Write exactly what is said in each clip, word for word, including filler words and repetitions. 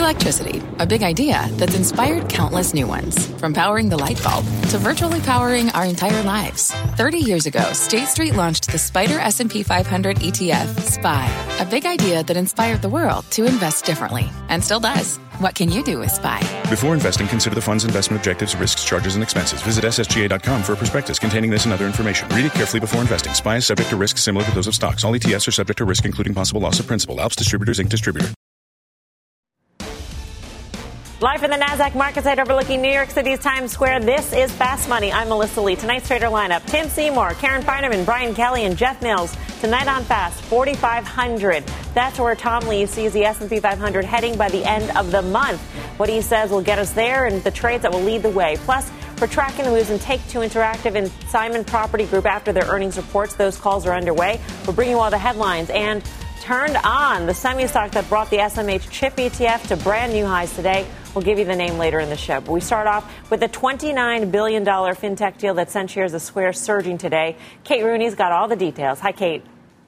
Electricity, a big idea that's inspired countless new ones. From powering the light bulb to virtually powering our entire lives. thirty years ago, State Street launched the Spider S and P five hundred E T F, S P Y, a big idea that inspired the world to invest differently, and still does. What can you do with S P Y? Before investing, consider the fund's investment objectives, risks, charges, and expenses. Visit S S G A dot com for a prospectus containing this and other information. Read it carefully before investing. S P Y is subject to risks similar to those of stocks. All E T Fs are subject to risk, including possible loss of principal. Alps Distributors, Incorporated Distributor. Live from the NASDAQ market site overlooking New York City's Times Square, this is Fast Money. I'm Melissa Lee. Tonight's trader lineup, Tim Seymour, Karen Finerman, Brian Kelly, and Jeff Mills. Tonight on Fast, forty-five hundred. That's where Tom Lee sees the S and P five hundred heading by the end of the month. What he says will get us there and the trades that will lead the way. Plus, we're tracking the moves in Take-Two Interactive and Simon Property Group after their earnings reports. Those calls are underway. We'll bring you all the headlines and turned on the semi-stock that brought the S M H chip E T F to brand new highs today. We'll give you the name later in the show. But we start off with the twenty-nine billion dollars fintech deal that sent shares of Square surging today. Kate Rooney's got all the details. Hi, Kate.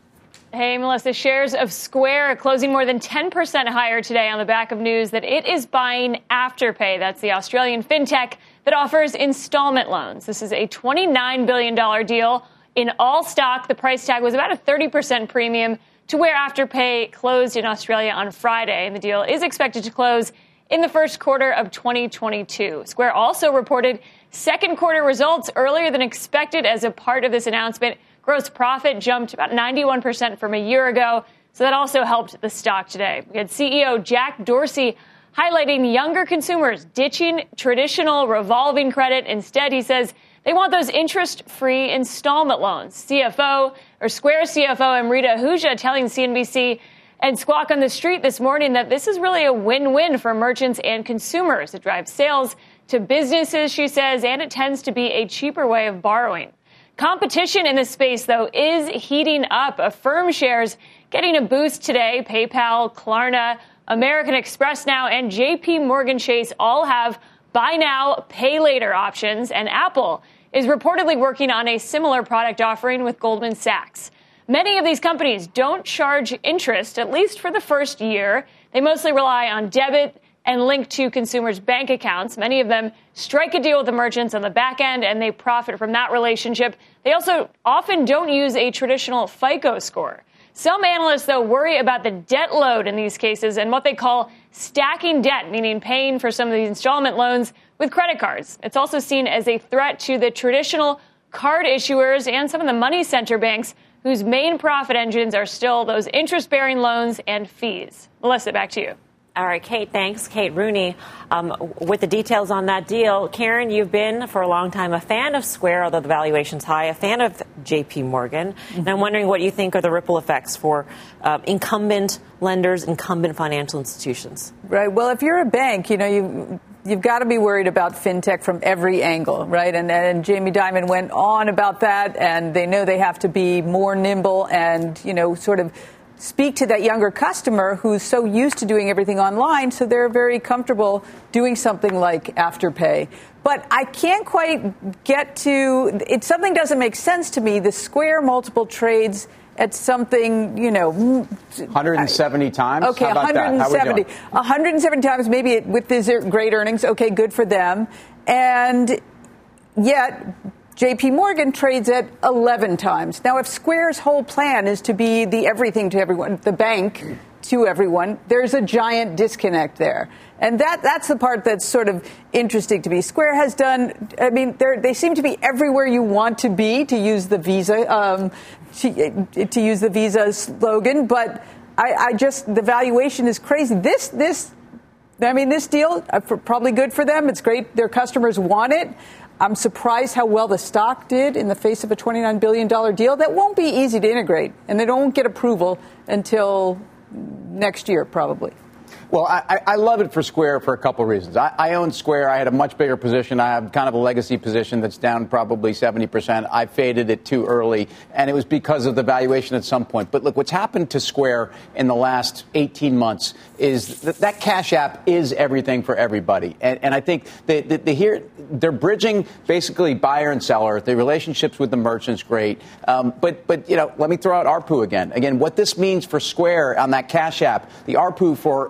Hey, Melissa. Shares of Square closing more than ten percent higher today on the back of news that it is buying Afterpay. That's the Australian fintech that offers installment loans. This is a twenty-nine billion dollars deal in all stock. The price tag was about a thirty percent premium to where Afterpay closed in Australia on Friday. And the deal is expected to close in the first quarter of twenty twenty-two. Square also reported second quarter results earlier than expected as a part of this announcement. Gross profit jumped about ninety-one percent from a year ago, so that also helped the stock today. We had C E O Jack Dorsey highlighting younger consumers ditching traditional revolving credit. Instead, he says they want those interest-free installment loans. C F O, or Square C F O Amrita Ahuja telling C N B C and Squawk on the Street this morning that this is really a win-win for merchants and consumers. It drives sales to businesses, she says, and it tends to be a cheaper way of borrowing. Competition in this space, though, is heating up. Affirm shares getting a boost today. PayPal, Klarna, American Express now, and J P Morgan Chase all have buy now, pay later options, and Apple is reportedly working on a similar product offering with Goldman Sachs. Many of these companies don't charge interest, at least for the first year. They mostly rely on debit and link to consumers' bank accounts. Many of them strike a deal with the merchants on the back end, and they profit from that relationship. They also often don't use a traditional FICO score. Some analysts, though, worry about the debt load in these cases and what they call stacking debt, meaning paying for some of these installment loans with credit cards. It's also seen as a threat to the traditional card issuers and some of the money center banks whose main profit engines are still those interest-bearing loans and fees. Melissa, back to you. All right, Kate, thanks. Kate Rooney um, with the details on that deal. Karen, you've been for a long time a fan of Square, although the valuation's high, a fan of J P Morgan. Mm-hmm. And I'm wondering what you think are the ripple effects for uh, incumbent lenders, incumbent financial institutions. Right. Well, if you're a bank, you know, you You've got to be worried about fintech from every angle, right? And, and Jamie Dimon went on about that, and they know they have to be more nimble and, you know, sort of speak to that younger customer who's so used to doing everything online, so they're very comfortable doing something like Afterpay. But I can't quite get to it. Something doesn't make sense to me. The Square multiple trades at something, you know, one hundred seventy times. Okay, How about one hundred seventy. That? How we doing? one hundred seventy times, maybe it, with the great earnings. Okay, good for them. And yet, J P Morgan trades at eleven times. Now, if Square's whole plan is to be the everything to everyone, the bank to everyone, there's a giant disconnect there. And that that's the part that's sort of interesting to me. Square has done, I mean, they seem to be everywhere you want to be, to use the Visa, um, to, to use the Visa slogan. But I, I just, the valuation is crazy. This, this, I mean, this deal, uh, for, probably good for them. It's great. Their customers want it. I'm surprised how well the stock did in the face of a twenty-nine billion dollars deal. That won't be easy to integrate, and they don't get approval until next year, probably. Well, I, I love it for Square for a couple of reasons. I, I own Square. I had a much bigger position. I have kind of a legacy position that's down probably seventy percent. I faded it too early, and it was because of the valuation at some point. But look, what's happened to Square in the last eighteen months is that, that Cash App is everything for everybody. And, and I think they, they, they hear, they're bridging basically buyer and seller. The relationships with the merchants, great. Um, but, but, you know, let me throw out A R P U again. Again, what this means for Square on that Cash App, the A R P U for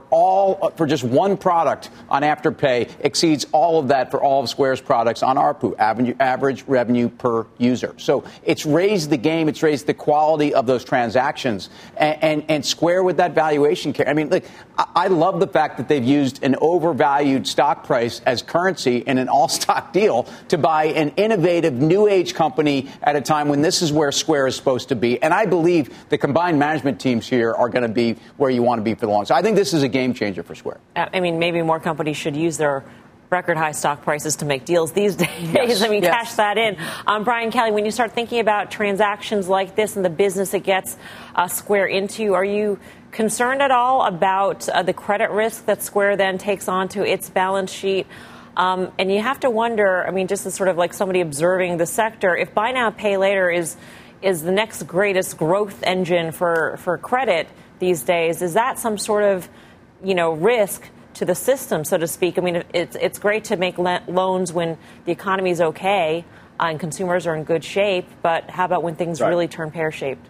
all, for just one product on Afterpay exceeds all of that for all of Square's products on A R P U, average, average revenue per user. So it's raised the game. It's raised the quality of those transactions. And, and, and Square with that valuation, I mean, like, I love the fact that they've used an overvalued stock price as currency in an all-stock deal to buy an innovative new age company at a time when this is where Square is supposed to be. And I believe the combined management teams here are going to be where you want to be for the long. So I think this is a game changer for Square. I mean, maybe more companies should use their record high stock prices to make deals these days. Yes. I mean, yes. Cash that in. Um, Brian Kelly, when you start thinking about transactions like this and the business it gets uh, Square into, are you concerned at all about uh, the credit risk that Square then takes onto its balance sheet? Um, and you have to wonder, I mean, just as sort of like somebody observing the sector, if buy now, pay later is is the next greatest growth engine for, for credit these days, is that some sort of, you know, risk to the system, so to speak? I mean, it's it's great to make le- loans when the economy is okay uh, and consumers are in good shape, but how about when things right. really turn pear-shaped?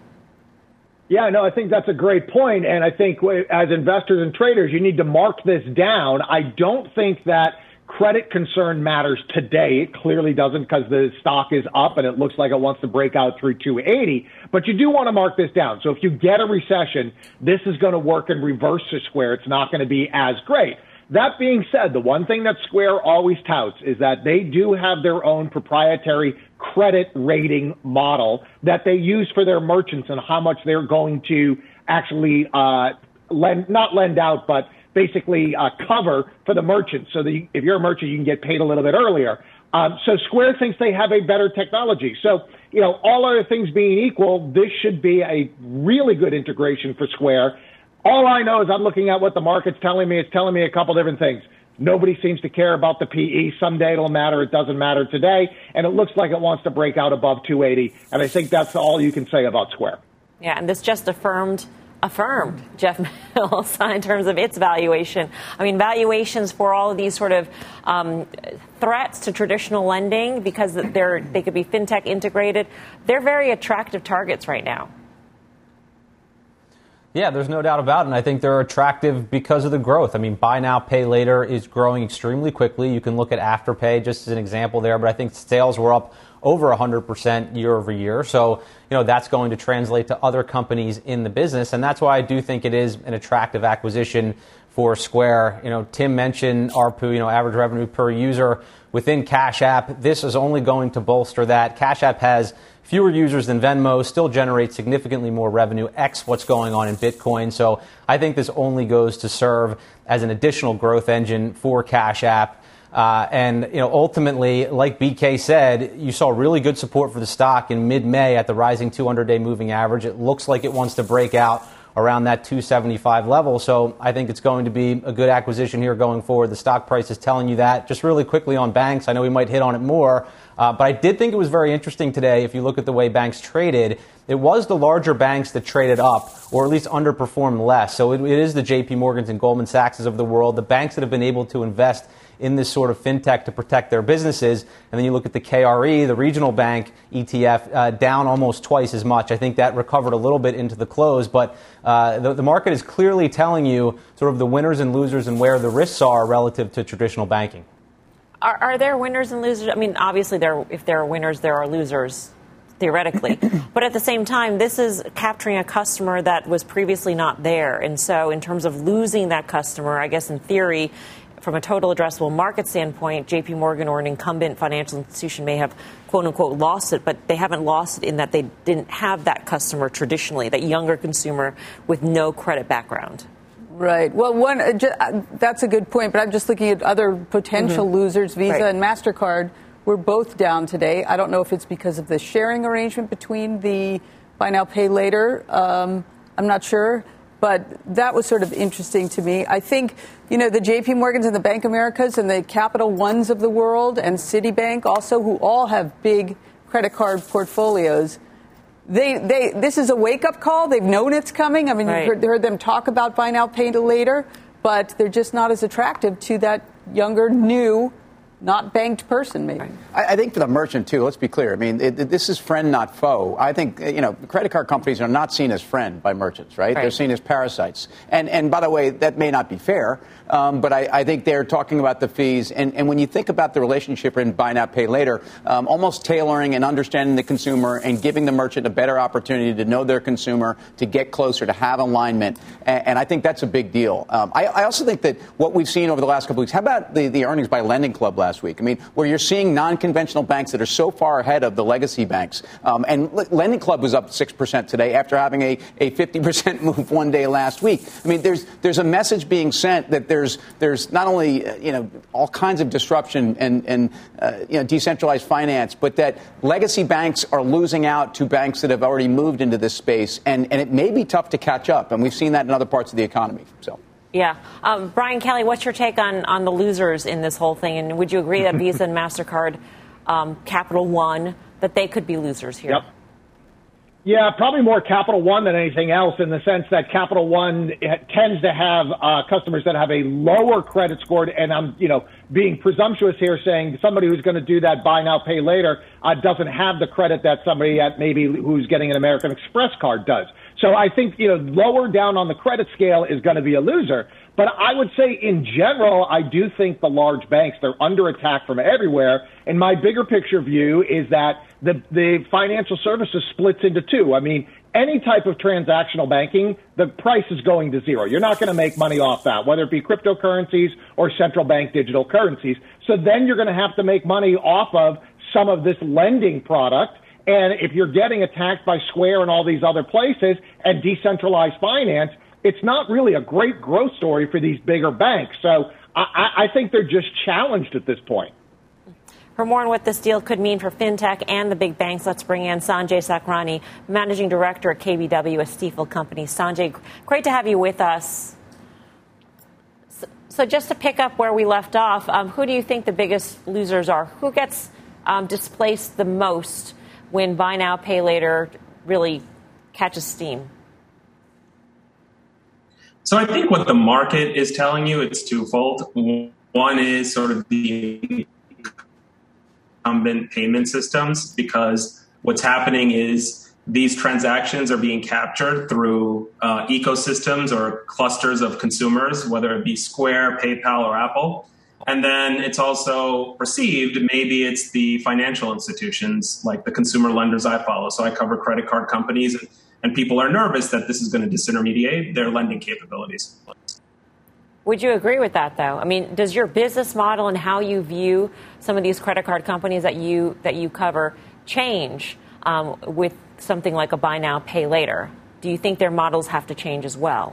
Yeah, no, I think that's a great point. And I think as investors and traders, you need to mark this down. I don't think that credit concern matters today. It clearly doesn't, because the stock is up and it looks like it wants to break out through two eighty. But you do want to mark this down. So if you get a recession, this is going to work in reverse to Square. It's not going to be as great. That being said, the one thing that Square always touts is that they do have their own proprietary credit rating model that they use for their merchants and how much they're going to actually uh, lend, not lend out, but basically uh, cover for the merchant. So that you, if you're a merchant, you can get paid a little bit earlier. Um, so Square thinks they have a better technology. So, you know, all other things being equal, this should be a really good integration for Square. All I know is I'm looking at what the market's telling me. It's telling me a couple different things. Nobody seems to care about the P E. Someday it'll matter. It doesn't matter today. And it looks like it wants to break out above two eighty. And I think that's all you can say about Square. Yeah, and this just affirmed affirmed Jeff Mills in terms of its valuation. I mean, valuations for all of these sort of um, threats to traditional lending, because they're they could be fintech integrated, they're very attractive targets right now. Yeah, there's no doubt about it. And I think they're attractive because of the growth. I mean, buy now, pay later is growing extremely quickly. You can look at Afterpay just as an example there, but I think sales were up over one hundred percent year over year. So, you know, that's going to translate to other companies in the business. And that's why I do think it is an attractive acquisition for Square. You know, Tim mentioned A R P U, you know, average revenue per user within Cash App. This is only going to bolster that. Cash App has fewer users than Venmo, still generates significantly more revenue, X what's going on in Bitcoin. So I think this only goes to serve as an additional growth engine for Cash App. Uh, and, you know, ultimately, like B K said, you saw really good support for the stock in mid-May at the rising two hundred day moving average. It looks like it wants to break out around that two seventy-five level. So I think it's going to be a good acquisition here going forward. The stock price is telling you that. Just really quickly on banks, I know we might hit on it more, uh, but I did think it was very interesting today. If you look at the way banks traded, it was the larger banks that traded up, or at least underperformed less. So it, it is the J P Morgans and Goldman Sachs of the world, the banks that have been able to invest in this sort of fintech to protect their businesses. And then you look at the K R E, the regional bank E T F, uh, down almost twice as much. I think that recovered a little bit into the close, but uh, the, the market is clearly telling you sort of the winners and losers and where the risks are relative to traditional banking. Are, are there winners and losers? I mean, obviously, there, if there are winners, there are losers, theoretically. But at the same time, this is capturing a customer that was previously not there. And so in terms of losing that customer, I guess in theory, from a total addressable market standpoint, J P Morgan or an incumbent financial institution may have, quote unquote, lost it, but they haven't lost it in that they didn't have that customer traditionally, that younger consumer with no credit background. Right. Well, one uh, ju- uh, that's a good point, but I'm just looking at other potential mm-hmm. losers. Visa right. and MasterCard were both down today. I don't know if it's because of the sharing arrangement between the buy now, pay later. Um, I'm not sure. But that was sort of interesting to me. I think, you know, the J P Morgans and the Bank Americas and the Capital Ones of the world and Citibank also, who all have big credit card portfolios, they, they, this is a wake-up call. They've known it's coming. I mean, right. you've heard, heard them talk about buy now, pay later, but they're just not as attractive to that younger, new not banked person, maybe. I, I think for the merchant, too, let's be clear. I mean, it, it, this is friend, not foe. I think, you know, credit card companies are not seen as friend by merchants, right? right. They're seen as parasites. And, and by the way, that may not be fair, um, but I, I think they're talking about the fees. And, and when you think about the relationship in buy now, pay later, um, almost tailoring and understanding the consumer and giving the merchant a better opportunity to know their consumer, to get closer, to have alignment. And, and I think that's a big deal. Um, I, I also think that what we've seen over the last couple of weeks, how about the, the earnings by Lending Club last last week? I mean, where you're seeing non-conventional banks that are so far ahead of the legacy banks. Um, and L- Lending Club was up six percent today after having a, a fifty percent move one day last week. I mean, there's there's a message being sent that there's there's not only, uh, you know, all kinds of disruption and, and uh, you know, decentralized finance, but that legacy banks are losing out to banks that have already moved into this space. And, and it may be tough to catch up. And we've seen that in other parts of the economy. So. Yeah. Um, Brian Kelly, what's your take on, on the losers in this whole thing? And would you agree that Visa and MasterCard, um, Capital One, that they could be losers here? Yep. Yeah, probably more Capital One than anything else, in the sense that Capital One tends to have uh, customers that have a lower credit score. And I'm, you know, being presumptuous here, saying somebody who's going to do that buy now, pay later uh, doesn't have the credit that somebody at maybe who's getting an American Express card does. So I think, you know, lower down on the credit scale is going to be a loser. But I would say in general, I do think the large banks, they're under attack from everywhere. And my bigger picture view is that the, the financial services splits into two. I mean, any type of transactional banking, the price is going to zero. You're not going to make money off that, whether it be cryptocurrencies or central bank digital currencies. So then you're going to have to make money off of some of this lending product. And if you're getting attacked by Square and all these other places and decentralized finance, it's not really a great growth story for these bigger banks. So I, I think they're just challenged at this point. For more on what this deal could mean for fintech and the big banks, let's bring in Sanjay Sakhrani, Managing Director at K B W, a Stifel company. Sanjay, great to have you with us. So, so just to pick up where we left off, um, who do you think the biggest losers are? Who gets um, displaced the most when buy now, pay later really catches steam? So I think what the market is telling you, it's twofold. One is sort of the incumbent payment systems, because what's happening is these transactions are being captured through uh, ecosystems or clusters of consumers, whether it be Square, PayPal, or Apple. And then it's also perceived, maybe it's the financial institutions like the consumer lenders I follow. So I cover credit card companies, and, and people are nervous that this is going to disintermediate their lending capabilities. Would you agree with that, though? I mean, does your business model and how you view some of these credit card companies that you that you cover change um, with something like a buy now, pay later? Do you think their models have to change as well?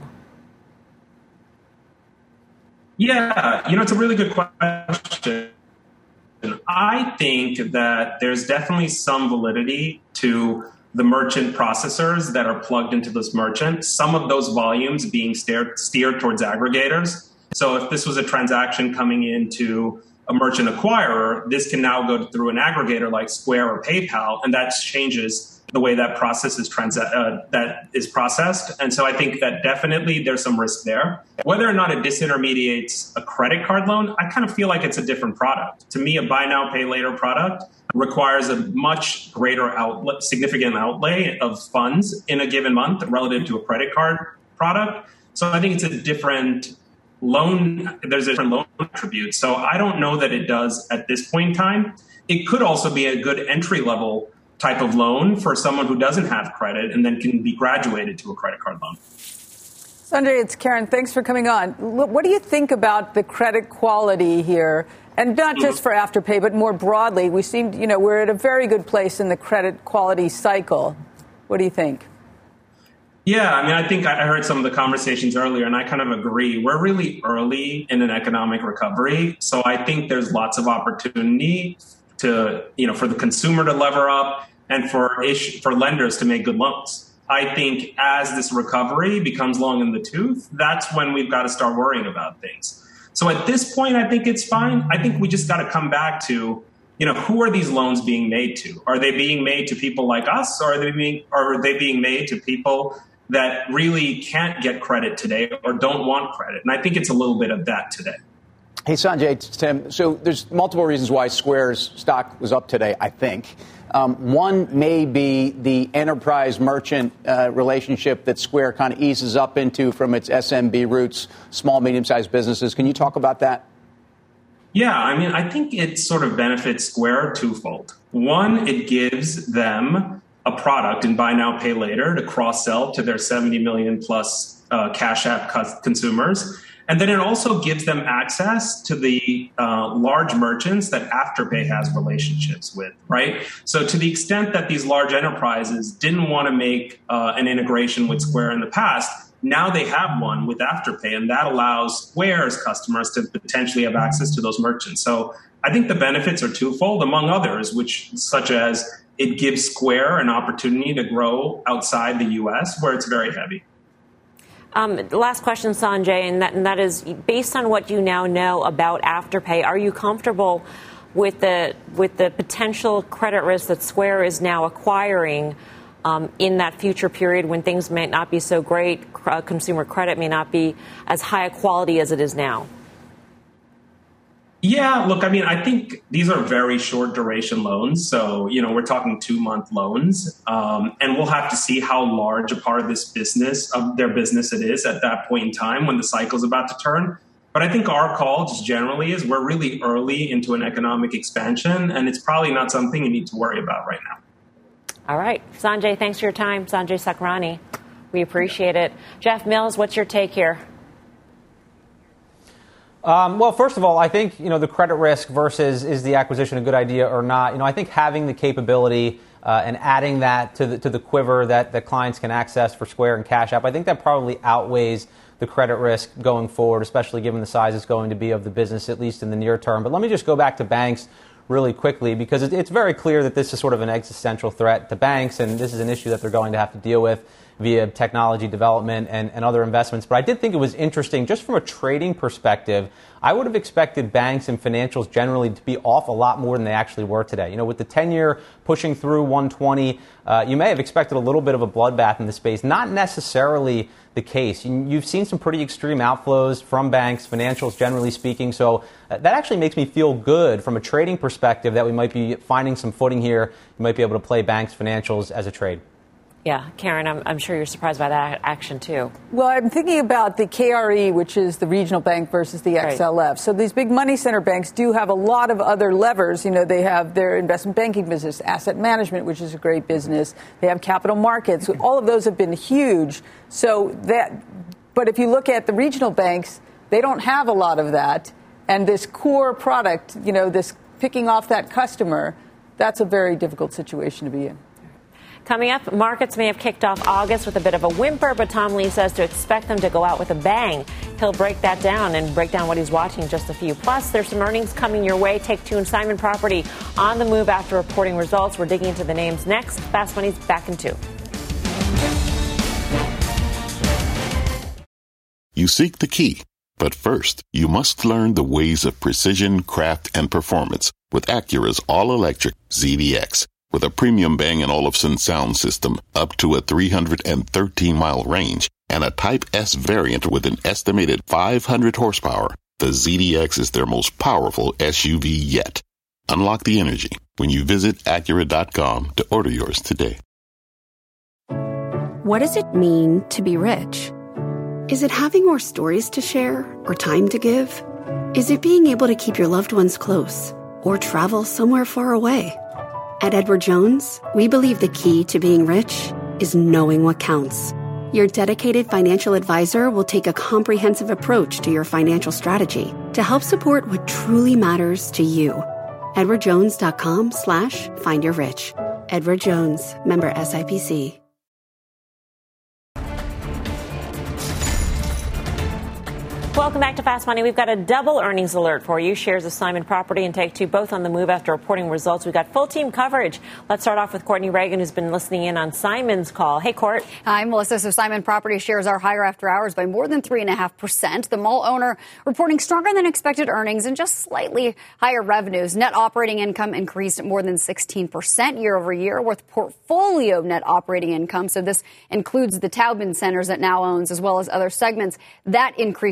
Yeah, you know, it's a really good question. I think that there's definitely some validity to the merchant processors that are plugged into this merchant, some of those volumes being steered, steered towards aggregators. So if this was a transaction coming into a merchant acquirer, this can now go through an aggregator like Square or PayPal, and that changes the way that process is trans- uh, that is processed. And so I think that definitely there's some risk there. Whether or not it disintermediates a credit card loan, I kind of feel like it's a different product. To me, a buy now, pay later product requires a much greater outlet, significant outlay of funds in a given month relative to a credit card product. So I think it's a different loan. There's a different loan attribute. So I don't know that it does at this point in time. It could also be a good entry level type of loan for someone who doesn't have credit and then can be graduated to a credit card loan. Sanjay, it's Karen. Thanks for coming on. What do you think about the credit quality here? And not just for Afterpay, but more broadly, we seem, you know, we're at a very good place in the credit quality cycle. What do you think? Yeah, I mean, I think I heard some of the conversations earlier, and I kind of agree. We're really early in an economic recovery. So I think there's lots of opportunity to, you know, for the consumer to lever up and for ish, for lenders to make good loans. I think as this recovery becomes long in the tooth, that's when we've got to start worrying about things. So at this point, I think it's fine. I think we just got to come back to, you know, who are these loans being made to? Are they being made to people like us, or are they being, or are they being made to people that really can't get credit today or don't want credit? And I think it's a little bit of that today. Hey, Sanjay, it's Tim. So there's multiple reasons why Square's stock was up today, I think. Um, one may be the enterprise merchant uh, relationship that Square kind of eases up into from its S M B roots, small, medium-sized businesses. Can you talk about that? Yeah, I mean, I think it sort of benefits Square twofold. One, it gives them a product in buy now, pay later to cross-sell to their seventy million plus uh, Cash App consumers. And then it also gives them access to the uh, large merchants that Afterpay has relationships with, right? So to the extent that these large enterprises didn't want to make uh, an integration with Square in the past, now they have one with Afterpay, and that allows Square's customers to potentially have access to those merchants. So I think the benefits are twofold, among others, which such as it gives Square an opportunity to grow outside the U S, where it's very heavy. Um, last question, Sanjay, and that, and that is, based on what you now know about Afterpay, are you comfortable with the with the potential credit risk that Square is now acquiring um, in that future period when things may not be so great, uh, consumer credit may not be as high a quality as it is now? Yeah, look, I mean, I think these are very short duration loans. So, you know, we're talking two month loans. Um, and we'll have to see how large a part of this business, of their business it is at that point in time when the cycle is about to turn. But I think our call just generally is we're really early into an economic expansion, and it's probably not something you need to worry about right now. All right. Sanjay, thanks for your time. Sanjay Sakhrani. We appreciate it. Jeff Mills, what's your take here? Um, well, first of all, I think, you know, the credit risk versus is the acquisition a good idea or not. You know, I think having the capability uh, and adding that to the to the quiver that, that clients can access for Square and Cash App, I think that probably outweighs the credit risk going forward, especially given the size it's going to be of the business, at least in the near term. But let me just go back to banks really quickly, because it, it's very clear that this is sort of an existential threat to banks, and this is an issue that they're going to have to deal with via technology development and, and other investments. But I did think it was interesting, just from a trading perspective, I would have expected banks and financials generally to be off a lot more than they actually were today. You know, with the ten-year pushing through one twenty, uh, you may have expected a little bit of a bloodbath in the space. Not necessarily the case. You, you've seen some pretty extreme outflows from banks, financials generally speaking. So uh, that actually makes me feel good from a trading perspective that we might be finding some footing here. You might be able to play banks, financials as a trade. Yeah, Karen, I'm, I'm sure you're surprised by that action, too. Well, I'm thinking about the K R E, which is the regional bank, versus the X L F. Right. So these big money center banks do have a lot of other levers. You know, they have their investment banking business, asset management, which is a great business. They have capital markets. All of those have been huge. So that, but if you look at the regional banks, they don't have a lot of that. And this core product, you know, this picking off that customer, that's a very difficult situation to be in. Coming up, markets may have kicked off August with a bit of a whimper, but Tom Lee says to expect them to go out with a bang. He'll break that down and break down what he's watching in just a few. Plus, there's some earnings coming your way. Take two and Simon Property on the move after reporting results. We're digging into the names next. Fast Money's back in two. You seek the key, but first, you must learn the ways of precision, craft, and performance with Acura's all-electric Z D X. With a premium Bang & Olufsen sound system up to a three hundred thirteen mile range and a Type S variant with an estimated five hundred horsepower, the Z D X is their most powerful S U V yet. Unlock the energy when you visit Acura dot com to order yours today. What does it mean to be rich? Is it having more stories to share or time to give? Is it being able to keep your loved ones close or travel somewhere far away? At Edward Jones, we believe the key to being rich is knowing what counts. Your dedicated financial advisor will take a comprehensive approach to your financial strategy to help support what truly matters to you. edwardjones.com slash find your rich. Edward Jones, member S I P C. Welcome back to Fast Money. We've got a double earnings alert for you. Shares of Simon Property and Take Two both on the move after reporting results. We've got full team coverage. Let's start off with Courtney Reagan, who's been listening in on Simon's call. Hey, Court. Hi, Melissa. So Simon Property shares are higher after hours by more than three point five percent. The mall owner reporting stronger than expected earnings and just slightly higher revenues. Net operating income increased more than sixteen percent year over year, with portfolio net operating income. So this includes the Taubman centers it now owns, as well as other segments. That increased thirty-two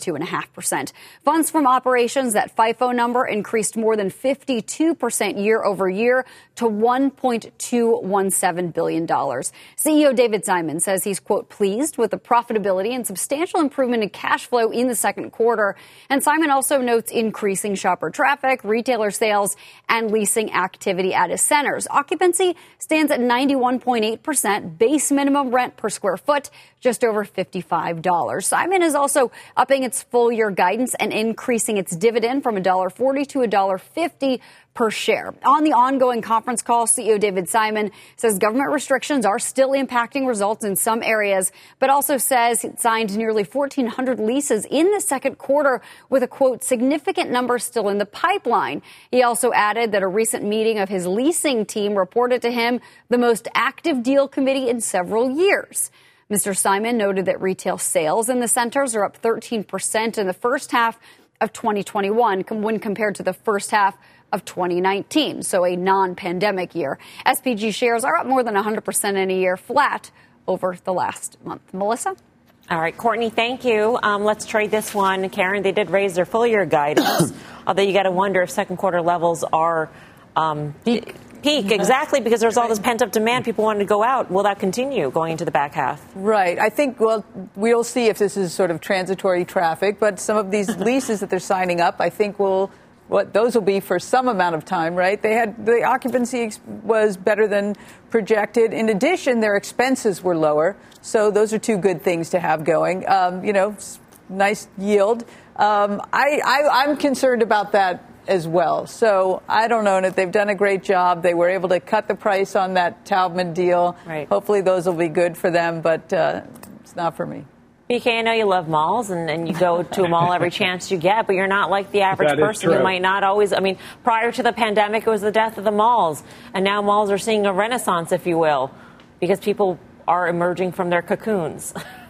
two point five percent. Funds from operations, that FIFO number, increased more than fifty-two percent year over year to one point two one seven billion dollars. C E O David Simon says he's, quote, pleased with the profitability and substantial improvement in cash flow in the second quarter. And Simon also notes increasing shopper traffic, retailer sales, and leasing activity at his centers. Occupancy stands at ninety-one point eight percent. Base minimum rent per square foot, just over fifty-five dollars. Simon is also upping its full year guidance and increasing its dividend from one dollar forty to one dollar fifty per share. On the ongoing conference call, C E O David Simon says government restrictions are still impacting results in some areas, but also says it signed nearly fourteen hundred leases in the second quarter with a, quote, significant number still in the pipeline. He also added that a recent meeting of his leasing team reported to him the most active deal committee in several years. Mister Simon noted that retail sales in the centers are up thirteen percent in the first half of twenty twenty-one when compared to the first half of twenty nineteen, so a non-pandemic year. S P G shares are up more than one hundred percent in a year, flat over the last month. Melissa? All right, Courtney, thank you. Um, let's trade this one. Karen, they did raise their full-year guidance, although you got to wonder if second quarter levels are um, peak. Peak, exactly, because there's all this pent-up demand. People wanted to go out. Will that continue going into the back half? Right. I think, well, we'll see if this is sort of transitory traffic, but some of these leases that they're signing up, I think will what those will be for some amount of time, right? They had the occupancy was better than projected. In addition, their expenses were lower. So those are two good things to have going. Um, you know, nice yield. Um, I, I, I'm concerned about that as well. So I don't know if they've done a great job. They were able to cut the price on that Taubman deal. Right. Hopefully those will be good for them, but uh, it's not for me. B K, I know you love malls and, and you go to a mall every chance you get, but you're not like the average That is person. You true. might not always. I mean, prior to the pandemic, it was the death of the malls. And now malls are seeing a renaissance, if you will, because people are emerging from their cocoons.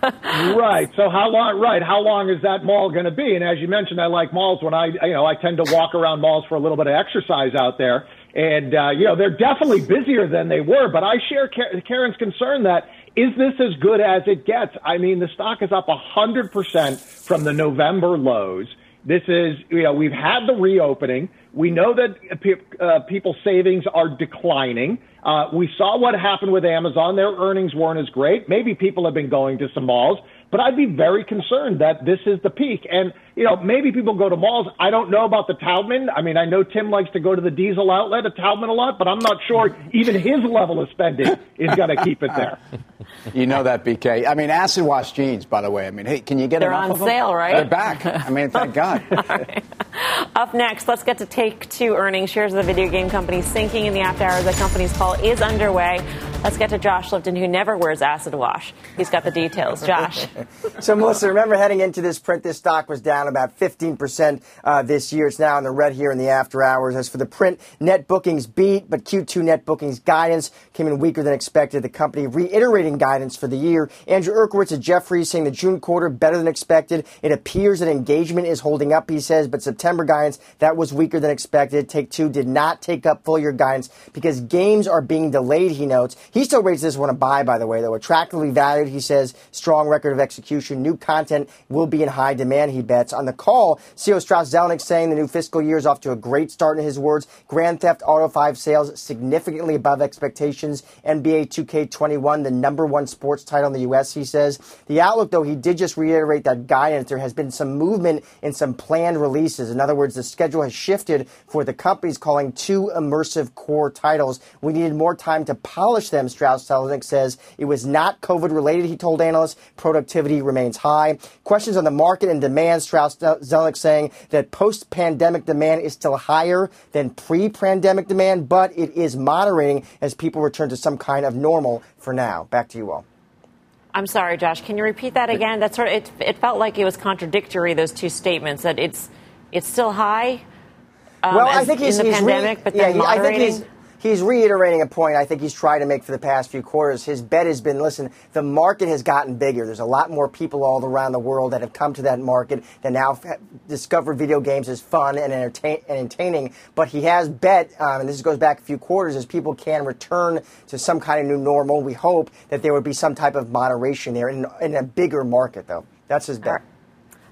Right. So how long, right, how long is that mall going to be? And as you mentioned, I like malls when I, you know, I tend to walk around malls for a little bit of exercise out there. And, uh, you know, they're definitely busier than they were. But I share Karen's concern that is this as good as it gets? I mean, the stock is up one hundred percent from the November lows. This is, you know, we've had the reopening. We know that pe- uh, people's savings are declining. Uh, we saw what happened with Amazon. Their earnings weren't as great. Maybe people have been going to some malls, but I'd be very concerned that this is the peak. And, you know, maybe people go to malls. I don't know about the Taubman. I mean, I know Tim likes to go to the Diesel outlet at Taubman a lot, but I'm not sure even his level of spending is going to keep it there. You know that, B K. I mean, acid wash jeans, by the way. I mean, hey, can you get They're enough on of them? sale, right? They're back. I mean, thank God. Right. Up next, let's get to Take-Two earnings. Shares of the video game company sinking in the after hours. The company's call is underway. Let's get to Josh Lipton, who never wears acid wash. He's got the details. Josh. So, Melissa, remember heading into this print, this stock was down about fifteen percent uh, this year. It's now in the red here in the after hours. As for the print, net bookings beat, but Q two net bookings guidance came in weaker than expected. The company reiterating guidance for the year. Andrew Urquhart at Jefferies saying the June quarter better than expected. It appears that engagement is holding up, he says, but September guidance, that was weaker than expected. Take-Two did not take up full year guidance because games are being delayed, he notes. He still rates this one a buy, by the way, though. Attractively valued, he says. Strong record of execution. New content will be in high demand, he bets. On the call, C E O Strauss Zelnick saying the new fiscal year is off to a great start in his words. Grand Theft Auto five sales significantly above expectations. N B A two K twenty-one, the number one sports title in the U S, he says. The outlook, though, he did just reiterate that guidance. There has been some movement in some planned releases. In other words, the schedule has shifted for the companies calling two immersive core titles. We needed more time to polish them, Strauss Zelnick says. It was not COVID-related, he told analysts. Productivity remains high. Questions on the market and demand, Strauss Zelnick saying that post-pandemic demand is still higher than pre-pandemic demand, but it is moderating as people return to some kind of normal for now. Back to you all. I'm sorry, Josh. Can you repeat that again? That sort of it, it felt like it was contradictory, those two statements, that it's it's still high um, well, as, I think he's, in the he's pandemic, re- but yeah, then he, moderating? I think he's, He's reiterating a point I think he's tried to make for the past few quarters. His bet has been, listen, the market has gotten bigger. There's a lot more people all around the world that have come to that market that now f- discover video games as fun and, entertain- and entertaining. But he has bet, um, and this goes back a few quarters, as people can return to some kind of new normal. We hope that there would be some type of moderation there in, in a bigger market, though. That's his bet.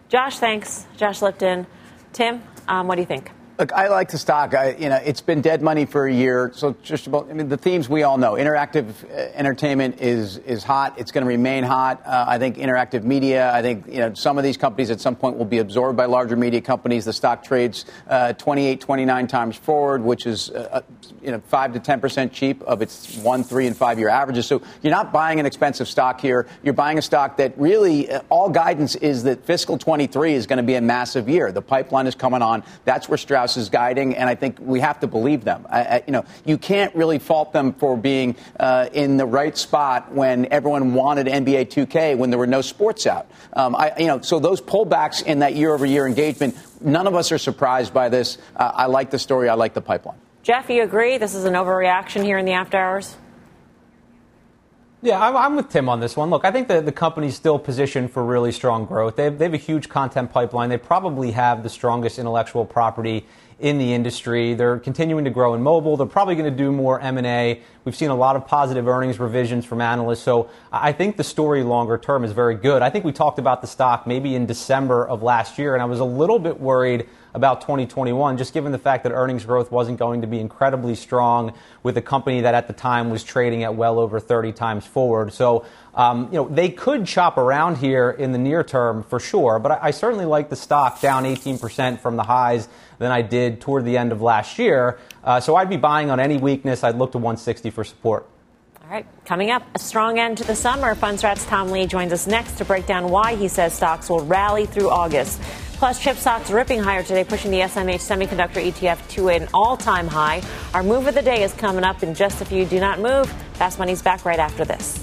Josh, thanks. Josh Lipton. Tim, um, what do you think? Look, I like the stock. I, you know, it's been dead money for a year. So just about, I mean, the themes we all know. Interactive uh, entertainment is is hot. It's going to remain hot. Uh, I think interactive media. I think you know some of these companies at some point will be absorbed by larger media companies. The stock trades uh, twenty-eight, twenty-nine times forward, which is uh, you know five to ten percent cheap of its one, three, and five year averages. So you're not buying an expensive stock here. You're buying a stock that really uh, all guidance is that fiscal twenty-three is going to be a massive year. The pipeline is coming on. That's where Strauss is guiding, and I think we have to believe them. I, I, you know, you can't really fault them for being uh, in the right spot when everyone wanted N B A two K when there were no sports out. Um, I, you know, so those pullbacks in that year-over-year engagement, none of us are surprised by this. Uh, I like the story. I like the pipeline. Jeff, you agree? This is an overreaction here in the after hours? Yeah, I'm, I'm with Tim on this one. Look, I think the, the company's still positioned for really strong growth. They have, they have a huge content pipeline. They probably have the strongest intellectual property in the industry. They're continuing to grow in mobile. They're probably going to do more M and A. We've seen a lot of positive earnings revisions from analysts. So I think the story longer term is very good. I think we talked about the stock maybe in December of last year, and I was a little bit worried about twenty twenty-one, just given the fact that earnings growth wasn't going to be incredibly strong with a company that at the time was trading at well over thirty times forward. So, um, you know, they could chop around here in the near term for sure, but I, I certainly like the stock down eighteen percent from the highs than I did toward the end of last year. Uh, so I'd be buying on any weakness. I'd look to one sixty for support. All right, coming up, a strong end to the summer. FundStrat's Tom Lee joins us next to break down why he says stocks will rally through August. Plus, chip stocks ripping higher today, pushing the S M H Semiconductor E T F to an all-time high. Our move of the day is coming up in just a few. Do not move. Fast Money's back right after this.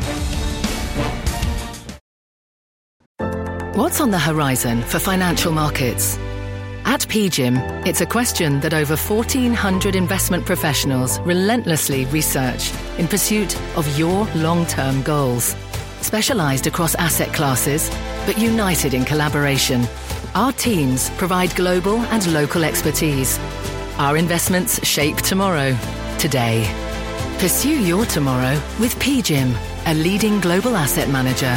What's on the horizon for financial markets? At P G I M, it's a question that over fourteen hundred investment professionals relentlessly research in pursuit of your long-term goals. Specialized across asset classes, but united in collaboration, our teams provide global and local expertise. Our investments shape tomorrow, today. Pursue your tomorrow with P G I M, a leading global asset manager.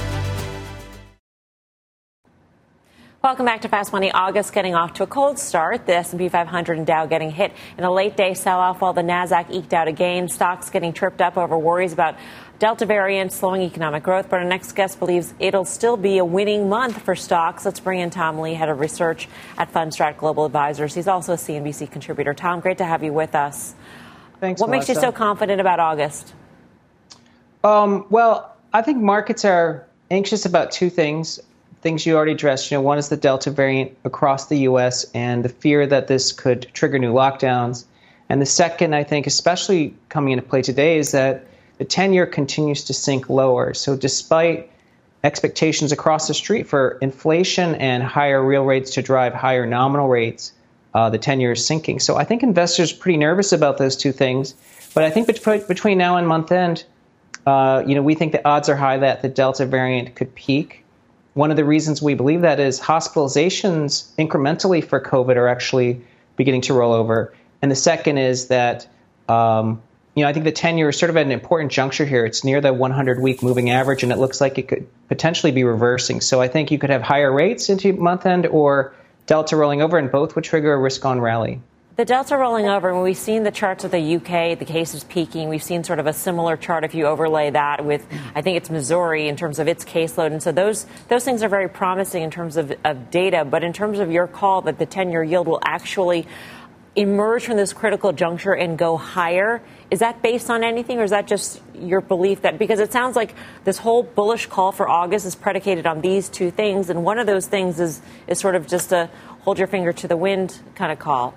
Welcome back to Fast Money. August getting off to a cold start. The S and P five hundred and Dow getting hit in a late day sell-off while the Nasdaq eked out a gain. Stocks getting tripped up over worries about Delta variant, slowing economic growth. But our next guest believes it'll still be a winning month for stocks. Let's bring in Tom Lee, head of research at FundStrat Global Advisors. He's also a C N B C contributor. Tom, great to have you with us. Thanks, What Melissa. makes you so confident about August? Um, well, I think markets are anxious about two things. Things you already addressed. You know, one is the Delta variant across the U S and the fear that this could trigger new lockdowns. And the second, I think, especially coming into play today, is that the ten-year continues to sink lower. So despite expectations across the street for inflation and higher real rates to drive higher nominal rates, uh, the ten-year is sinking. So I think investors are pretty nervous about those two things. But I think between, between now and month end, uh, you know, we think the odds are high that the Delta variant could peak. One of the reasons we believe that is hospitalizations incrementally for COVID are actually beginning to roll over. And the second is that, um, you know, I think the ten-year is sort of at an important juncture here. It's near the hundred-week moving average, and it looks like it could potentially be reversing. So I think you could have higher rates into month end or Delta rolling over, and both would trigger a risk-on rally. The Delta rolling over, when we've seen the charts of the U K, the cases peaking, we've seen sort of a similar chart if you overlay that with, I think it's Missouri in terms of its caseload. And so those those things are very promising in terms of, of data. But in terms of your call that the ten-year yield will actually emerge from this critical juncture and go higher, is that based on anything, or is that just your belief that, because it sounds like this whole bullish call for August is predicated on these two things, and one of those things is, is sort of just a hold your finger to the wind kind of call?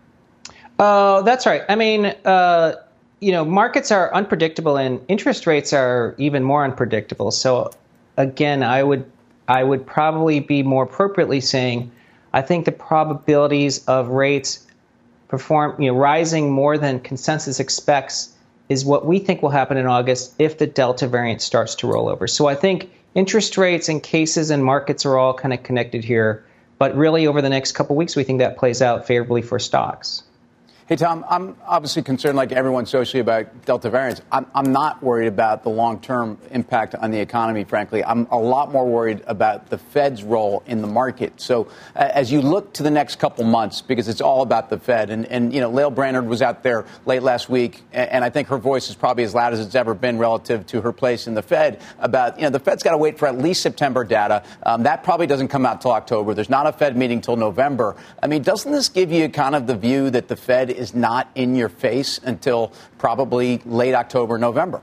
Uh, that's right. I mean, uh, you know, markets are unpredictable and interest rates are even more unpredictable. So, again, I would I would probably be more appropriately saying I think the probabilities of rates perform, you know, rising more than consensus expects is what we think will happen in August if the Delta variant starts to roll over. So I think interest rates and cases and markets are all kind of connected here. But really, over the next couple of weeks, we think that plays out favorably for stocks. Hey, Tom, I'm obviously concerned, like everyone socially, about Delta variants. I'm, I'm not worried about the long-term impact on the economy, frankly. I'm a lot more worried about the Fed's role in the market. So uh, as you look to the next couple months, because it's all about the Fed, and, and you know, Lael Brainard was out there late last week, and, and I think her voice is probably as loud as it's ever been relative to her place in the Fed about, you know, the Fed's got to wait for at least September data. Um, that probably doesn't come out till October. There's not a Fed meeting till November. I mean, doesn't this give you kind of the view that the Fed is not in your face until probably late October, November?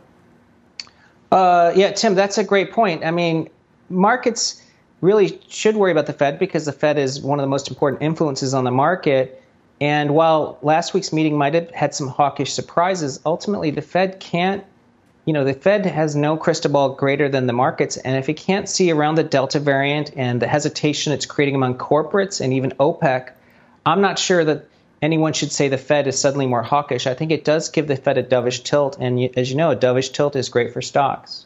Uh, yeah, Tim, that's a great point. I mean, markets really should worry about the Fed because the Fed is one of the most important influences on the market. And while last week's meeting might have had some hawkish surprises, ultimately the Fed can't, you know, the Fed has no crystal ball greater than the markets. And if it can't see around the Delta variant and the hesitation it's creating among corporates and even OPEC, I'm not sure that anyone should say the Fed is suddenly more hawkish. I think it does give the Fed a dovish tilt. And as you know, a dovish tilt is great for stocks.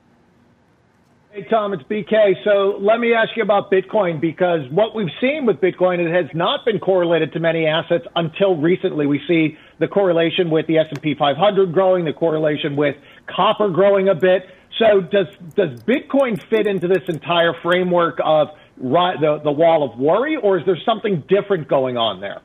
Hey, Tom, it's B K. So let me ask you about Bitcoin, because what we've seen with Bitcoin, it has not been correlated to many assets until recently. We see the correlation with the S and P five hundred growing, the correlation with copper growing a bit. So does does Bitcoin fit into this entire framework of the, the wall of worry, or is there something different going on there?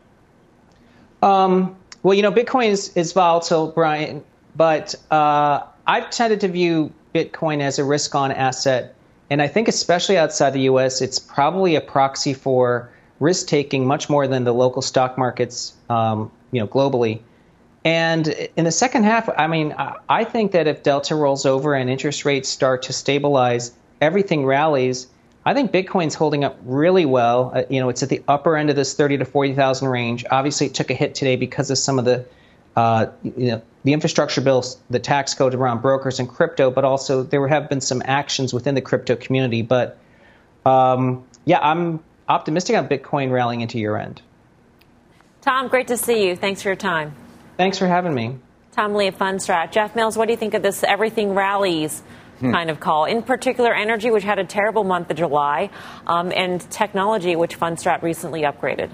Um, well, you know, Bitcoin is, is volatile, Brian, but uh, I've tended to view Bitcoin as a risk-on asset. And I think especially outside the U S, it's probably a proxy for risk-taking much more than the local stock markets, um, you know, globally. And in the second half, I mean, I think that if Delta rolls over and interest rates start to stabilize, everything rallies. I think Bitcoin's holding up really well. Uh, you know, it's at the upper end of this thirty to forty thousand range. Obviously, it took a hit today because of some of the, uh, you know, the infrastructure bills, the tax code around brokers and crypto, but also there have been some actions within the crypto community. But um, yeah, I'm optimistic on Bitcoin rallying into year end. Tom, great to see you. Thanks for your time. Thanks for having me. Tom Lee of Fundstrat. Jeff Mills, what do you think of this everything rallies kind of call? In particular, energy, which had a terrible month of July, um, and technology, which Fundstrat recently upgraded.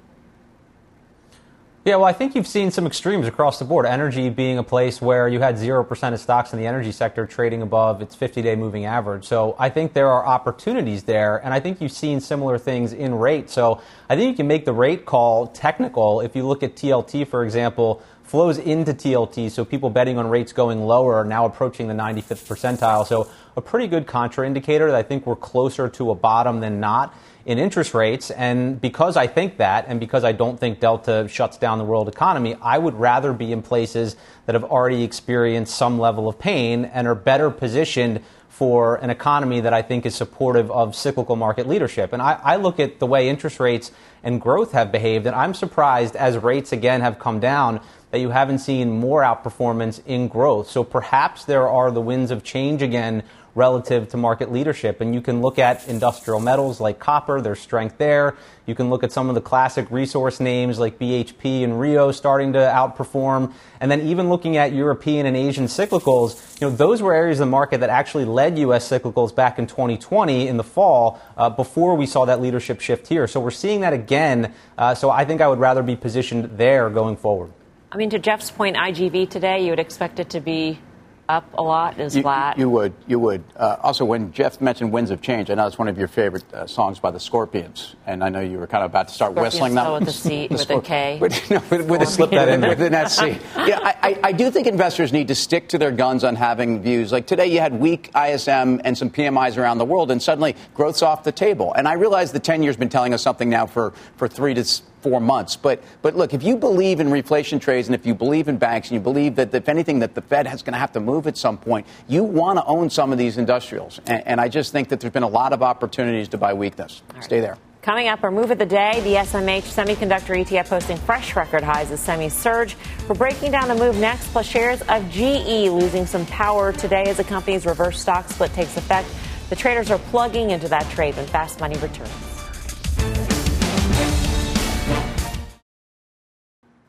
Yeah, well, I think you've seen some extremes across the board. Energy being a place where you had zero percent of stocks in the energy sector trading above its fifty-day moving average. So I think there are opportunities there, and I think you've seen similar things in rate. So I think you can make the rate call technical. If you look at T L T, for example, flows into T L T, so people betting on rates going lower are now approaching the ninety-fifth percentile. So a pretty good contraindicator that I think we're closer to a bottom than not in interest rates. And because I think that, and because I don't think Delta shuts down the world economy, I would rather be in places that have already experienced some level of pain and are better positioned for an economy that I think is supportive of cyclical market leadership. And I, I look at the way interest rates and growth have behaved, and I'm surprised as rates again have come down that you haven't seen more outperformance in growth. So perhaps there are the winds of change again relative to market leadership. And you can look at industrial metals like copper, there's strength there. You can look at some of the classic resource names like B H P and Rio starting to outperform. And then even looking at European and Asian cyclicals, you know, those were areas of the market that actually led U S cyclicals back in twenty twenty in the fall uh, before we saw that leadership shift here. So we're seeing that again. Uh, so I think I would rather be positioned there going forward. I mean, to Jeff's point, I G V today, you would expect it to be up a lot, is you, flat. You would, you would. Uh, also, when Jeff mentioned Winds of Change, I know it's one of your favorite uh, songs by the Scorpions, and I know you were kind of about to start Scorpions whistling that. With a C, with a K. With, no, with, with, a, slip that in with an S C. Yeah, I, I, I do think investors need to stick to their guns on having views. Like today, you had weak I S M and some P M Is around the world, and suddenly growth's off the table. And I realize the ten year's been telling us something now for, for three to four months. But but look, if you believe in reflation trades and if you believe in banks and you believe that, if anything, that the Fed is going to have to move at some point, you want to own some of these industrials. And, and I just think that there's been a lot of opportunities to buy weakness. Right. Stay there. Coming up, our move of the day, the S M H Semiconductor E T F posting fresh record highs as semis surge. We're breaking down the move next, plus shares of G E losing some power today as the company's reverse stock split takes effect. The traders are plugging into that trade when Fast Money returns.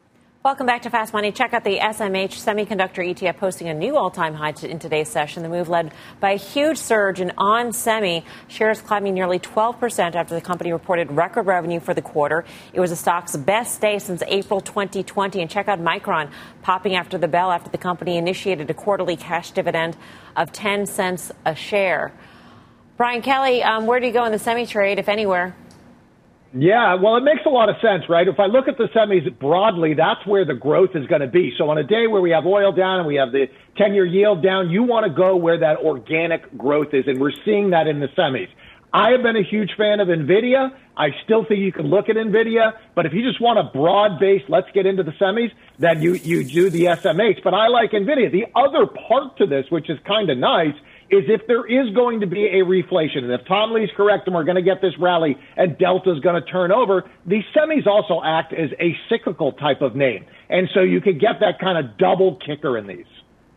Welcome back to Fast Money. Check out the S M H Semiconductor E T F posting a new all-time high in today's session. The move led by a huge surge in On Semi, shares climbing nearly twelve percent after the company reported record revenue for the quarter. It was the stock's best day since April twenty twenty. And check out Micron popping after the bell after the company initiated a quarterly cash dividend of ten cents a share. Brian Kelly, um, where do you go in the semi trade, if anywhere? Yeah, well, it makes a lot of sense, right? If I look at the semis broadly, that's where the growth is going to be. So on a day where we have oil down and we have the ten-year yield down, you want to go where that organic growth is, and we're seeing that in the semis. I have been a huge fan of NVIDIA. I still think you can look at NVIDIA, but if you just want a broad-based, let's get into the semis, then you, you do the S M H. But I like NVIDIA. The other part to this, which is kind of nice, is if there is going to be a reflation, and if Tom Lee's correct and we're going to get this rally and Delta's going to turn over, the semis also act as a cyclical type of name. And so you could get that kind of double kicker in these.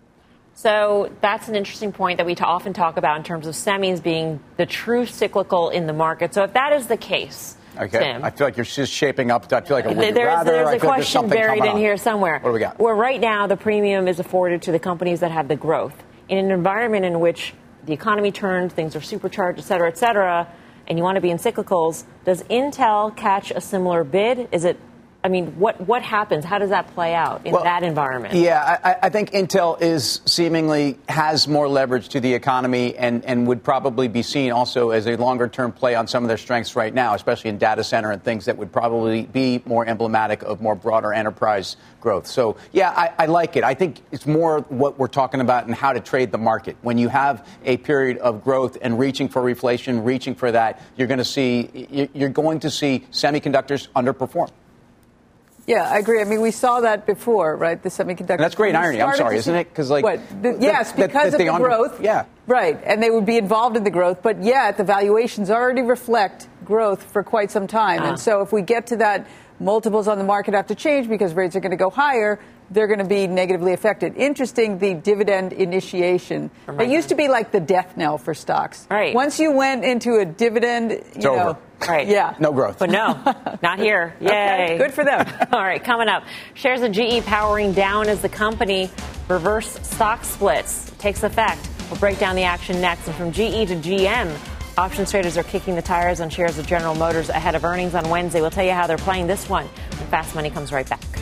So that's an interesting point that we often talk about in terms of semis being the true cyclical in the market. So if that is the case, okay. Tim, I feel like you're just shaping up. I feel like a would there's, you rather. there's I a feel like question there's buried in on. here somewhere. What do we got? Where right now the premium is afforded to the companies that have the growth. In an environment in which the economy turns, things are supercharged, et cetera, et cetera, and you want to be in cyclicals, does Intel catch a similar bid? Is it, I mean, what, what happens? How does that play out in well, that environment? Yeah, I, I think Intel is seemingly has more leverage to the economy and, and would probably be seen also as a longer-term play on some of their strengths right now, especially in data center and things that would probably be more emblematic of more broader enterprise growth. So, yeah, I, I like it. I think it's more what we're talking about and how to trade the market. When you have a period of growth and reaching for reflation, reaching for that, you're going to see you're going to see semiconductors underperform. Yeah, I agree. I mean, we saw that before, right? The semiconductor. And that's great irony. I'm sorry, isn't it? Because like, what? The, yes, that, because that, that of the under, growth. Yeah, right. And they would be involved in the growth, but yet the valuations already reflect growth for quite some time. Ah. And so, if we get to that, multiples on the market have to change because rates are going to go higher. They're going to be negatively affected. Interesting, the dividend initiation. It used to be like the death knell for stocks. Right. Once you went into a dividend, you it's know. Over. Right. Yeah. No growth. But no, not here. Yay. Okay, good for them. All right, coming up. Shares of G E powering down as the company reverse stock splits takes effect. We'll break down the action next. And from G E to G M, options traders are kicking the tires on shares of General Motors ahead of earnings on Wednesday. We'll tell you how they're playing this one when Fast Money comes right back.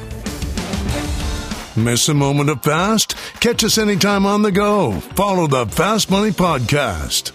Miss a moment of Fast? Catch us anytime on the go. Follow the Fast Money Podcast.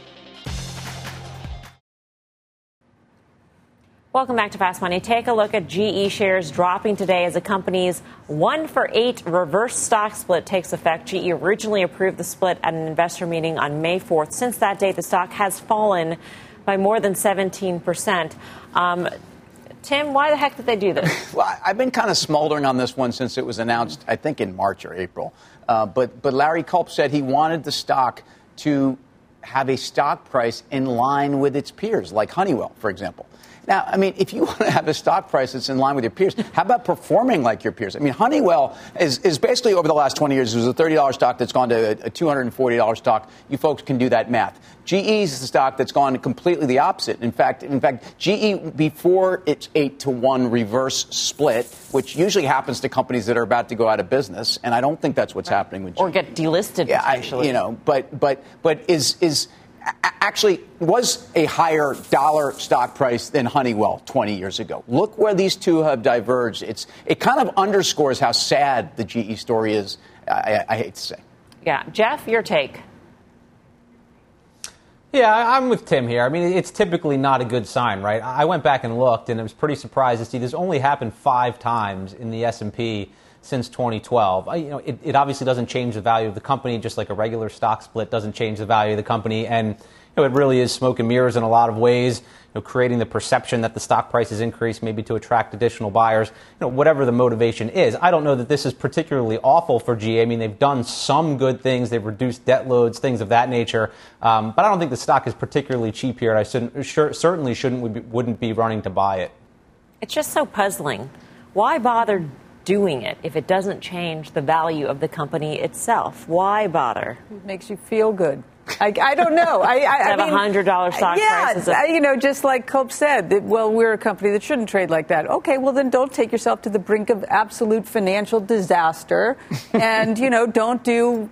Welcome back to Fast Money. Take a look at G E shares dropping today as the company's one for eight reverse stock split takes effect. G E originally approved the split at an investor meeting on May fourth. Since that date, the stock has fallen by more than seventeen percent. Um, Tim, why the heck did they do this? Well, I've been kind of smoldering on this one since it was announced, I think, in March or April. Uh, but, but Larry Culp said he wanted the stock to have a stock price in line with its peers, like Honeywell, for example. Now, I mean, if you want to have a stock price that's in line with your peers, how about performing like your peers? I mean, Honeywell is, is basically over the last twenty years, it was a thirty dollars stock that's gone to a two hundred forty dollars stock. You folks can do that math. G E is the stock that's gone completely the opposite. In fact, in fact, G E before its eight to one reverse split, which usually happens to companies that are about to go out of business, and I don't think that's what's right. happening with G E. Or get delisted yeah, potentially. I, you know, but but but is is. actually was a higher dollar stock price than Honeywell twenty years ago. Look where these two have diverged. It's it kind of underscores how sad the G E story is, I, I hate to say. Yeah. Jeff, your take. Yeah, I'm with Tim here. I mean, it's typically not a good sign, right? I went back and looked, and I was pretty surprised to see this only happened five times in the S and P since twenty twelve. You know, it, it obviously doesn't change the value of the company, just like a regular stock split doesn't change the value of the company. And you know, it really is smoke and mirrors in a lot of ways, you know, creating the perception that the stock price has increased, maybe to attract additional buyers, you know, whatever the motivation is. I don't know that this is particularly awful for G E. I mean, they've done some good things. They've reduced debt loads, things of that nature. Um, but I don't think the stock is particularly cheap here. And I shouldn't, sure, certainly shouldn't, wouldn't be running to buy it. It's just so puzzling. Why bother doing it if it doesn't change the value of the company itself? Why bother? It makes you feel good. I, I don't know. I, I, have I mean, a hundred dollar stock yeah, prices. Yeah, you know, just like Cope said, that, well, we're a company that shouldn't trade like that. Okay, well then don't take yourself to the brink of absolute financial disaster, and you know, don't do,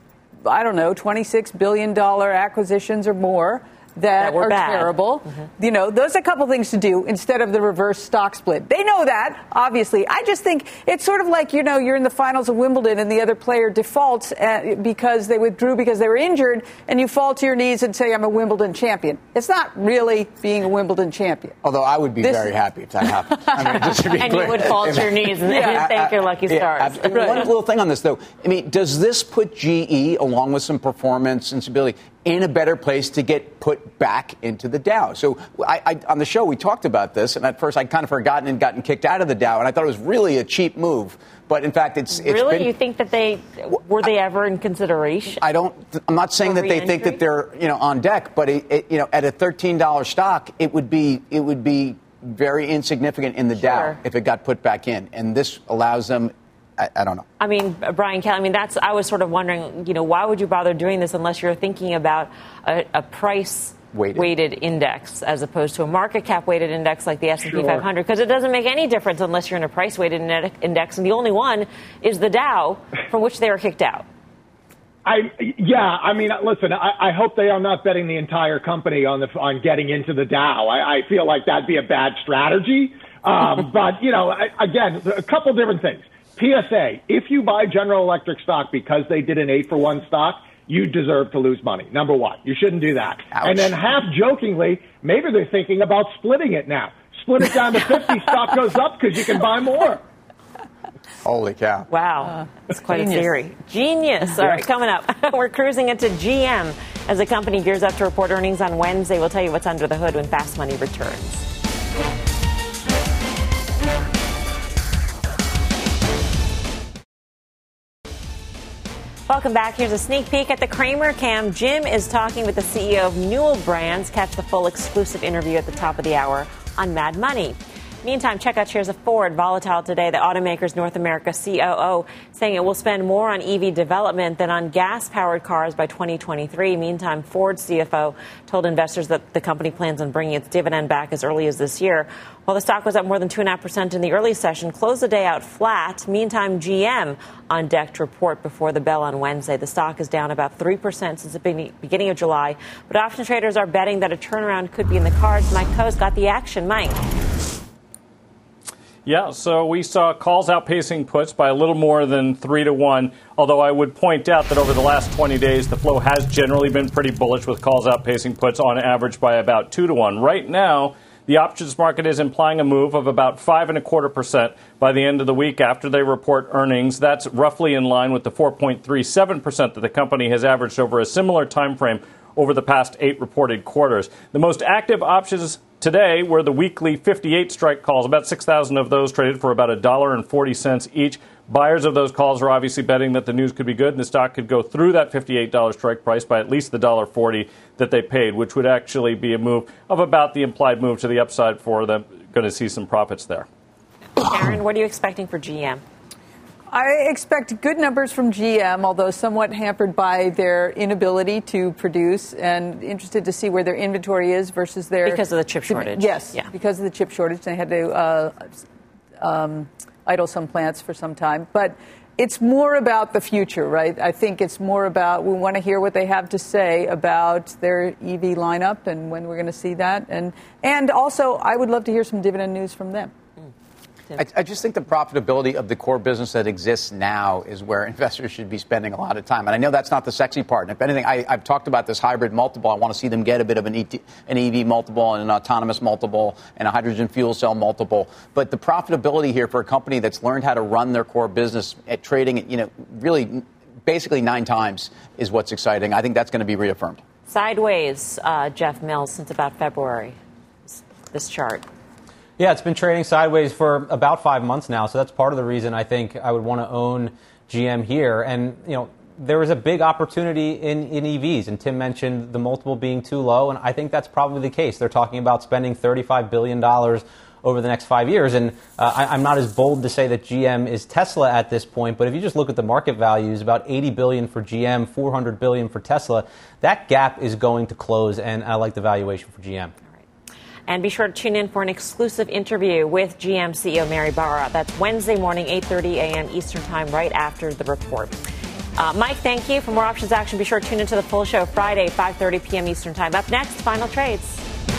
I don't know, twenty-six billion dollars acquisitions or more. That, that are bad. terrible. Mm-hmm. You know, there's a couple things to do instead of the reverse stock split. They know that, obviously. I just think it's sort of like, you know, you're in the finals of Wimbledon and the other player defaults at, because they withdrew because they were injured, and you fall to your knees and say, I'm a Wimbledon champion. It's not really being a Wimbledon champion. Although I would be this very happy if that happened. I mean, just to be and clear. you would fall to your knees and yeah. thank your lucky stars. Yeah, right. One little thing on this, though. I mean, does this put G E, along with some performance and stability, in a better place to get put back into the Dow? So I, I, on the show, we talked about this, and at first I'd kind of forgotten and gotten kicked out of the Dow, and I thought it was really a cheap move. But in fact, it's, it's really. Been, you think that they were they ever in consideration? I don't. I'm not saying that they re-entry? think that they're you know on deck, but it, it, you know at a thirteen dollars stock, it would be it would be very insignificant in the sure. Dow if it got put back in, and this allows them. I, I don't know. I mean, Brian Kelly, I mean, that's, I was sort of wondering, you know, why would you bother doing this unless you're thinking about a, a price weighted. weighted index as opposed to a market cap weighted index like the S and P sure. five hundred? Because it doesn't make any difference unless you're in a price weighted index. And the only one is the Dow, from which they were kicked out. I yeah, I mean, listen, I, I hope they are not betting the entire company on the on getting into the Dow. I, I feel like that'd be a bad strategy. Um, but, you know, I, again, a couple different things. P S A, if you buy General Electric stock because they did an eight for one stock, you deserve to lose money. Number one, you shouldn't do that. Ouch. And then half jokingly, maybe they're thinking about splitting it now. Split it down to fifty, stock goes up because you can buy more. Holy cow. Wow. Uh, That's quite genius. a theory. Genius. All right, coming up, we're cruising into G M as the company gears up to report earnings on Wednesday. We'll tell you what's under the hood when Fast Money returns. Welcome back. Here's a sneak peek at the Cramer Cam. Jim is talking with the C E O of Newell Brands. Catch the full exclusive interview at the top of the hour on Mad Money. Meantime, check out shares of Ford. Volatile today. The automaker's North America C O O saying it will spend more on E V development than on gas-powered cars by twenty twenty-three. Meantime, Ford's C F O told investors that the company plans on bringing its dividend back as early as this year. While the stock was up more than two point five percent in the early session, closed the day out flat. Meantime, G M on deck to report before the bell on Wednesday. The stock is down about three percent since the beginning of July. But option traders are betting that a turnaround could be in the cards. Mike Coe's got the action. Mike. Yeah, so we saw calls outpacing puts by a little more than three to one, although I would point out that over the last twenty days, the flow has generally been pretty bullish with calls outpacing puts on average by about two to one. Right now, the options market is implying a move of about five and a quarter percent by the end of the week after they report earnings. That's roughly in line with the four point three seven percent that the company has averaged over a similar time frame over the past eight reported quarters. The most active options today were the weekly fifty-eight strike calls. About six thousand of those traded for about one dollar and forty cents each. Buyers of those calls are obviously betting that the news could be good and the stock could go through that fifty-eight dollars strike price by at least the one dollar forty that they paid, which would actually be a move of about the implied move to the upside for them. Going to see some profits there. Karen, what are you expecting for G M? I expect good numbers from G M, although somewhat hampered by their inability to produce, and interested to see where their inventory is versus their... Because of the chip shortage. Yes, yeah. because of the chip shortage. They had to uh, um, idle some plants for some time. But it's more about the future, right? I think it's more about we want to hear what they have to say about their E V lineup and when we're going to see that. And, and also, I would love to hear some dividend news from them. I, I just think the profitability of the core business that exists now is where investors should be spending a lot of time. And I know that's not the sexy part. And if anything, I, I've talked about this hybrid multiple. I want to see them get a bit of an, e T, an E V multiple and an autonomous multiple and a hydrogen fuel cell multiple. But the profitability here for a company that's learned how to run their core business at trading at, you know, really basically nine times is what's exciting. I think that's going to be reaffirmed. Sideways, uh, Jeff Mills, since about February, this chart. Yeah, it's been trading sideways for about five months now, so that's part of the reason I think I would want to own G M here. And, you know, there is a big opportunity in, in E Vs, and Tim mentioned the multiple being too low, and I think that's probably the case. They're talking about spending thirty-five billion dollars over the next five years. And uh, I, I'm not as bold to say that G M is Tesla at this point, but if you just look at the market values, about eighty billion dollars for G M, four hundred billion dollars for Tesla, that gap is going to close, and I like the valuation for G M. And be sure to tune in for an exclusive interview with G M C E O Mary Barra. That's Wednesday morning, eight thirty a.m. Eastern Time, right after the report. Uh, Mike, thank you. For more options action, be sure to tune into the full show Friday, five thirty p.m. Eastern Time. Up next, final trades.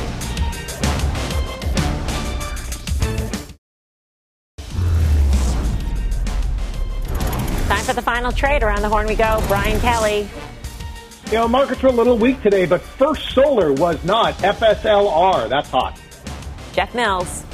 Time for the final trade. Around the horn we go. Brian Kelly. You know, markets were a little weak today, but First Solar was not. F S L R, that's hot. Jeff Mills.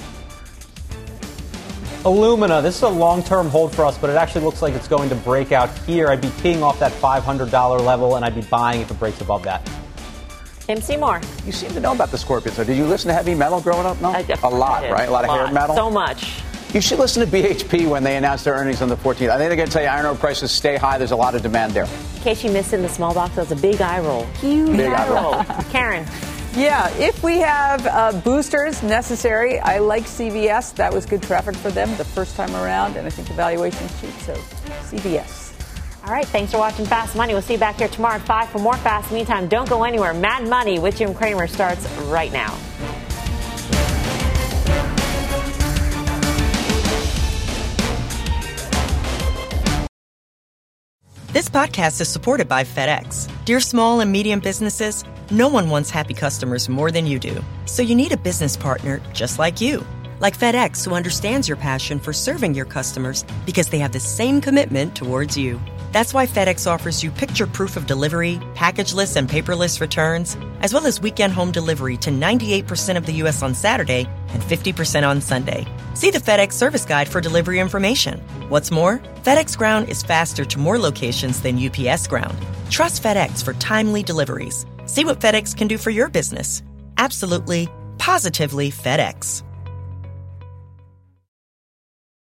Illumina, this is a long-term hold for us, but it actually looks like it's going to break out here. I'd be keying off that five hundred dollars level, and I'd be buying if it breaks above that. Tim Seymour. You seem to know about the Scorpions. So did you listen to heavy metal growing up? No? A lot, right? A lot of hair metal? So much. You should listen to B H P when they announce their earnings on the fourteenth. I think they're going to tell you iron ore prices stay high. There's a lot of demand there. In case you missed in the small box, that was a big eye roll. Huge big eye roll. Karen. Yeah, if we have uh, boosters necessary, I like C V S. That was good traffic for them the first time around, and I think the valuation is cheap, so C V S. All right, thanks for watching Fast Money. We'll see you back here tomorrow at five for more Fast. Meantime, don't go anywhere. Mad Money with Jim Cramer starts right now. This podcast is supported by FedEx. Dear small and medium businesses, no one wants happy customers more than you do. So you need a business partner just like you. Like FedEx, who understands your passion for serving your customers because they have the same commitment towards you. That's why FedEx offers you picture proof of delivery, packageless and paperless returns, as well as weekend home delivery to ninety-eight percent of the U S on Saturday and fifty percent on Sunday. See the FedEx service guide for delivery information. What's more, FedEx Ground is faster to more locations than U P S Ground. Trust FedEx for timely deliveries. See what FedEx can do for your business. Absolutely, positively FedEx.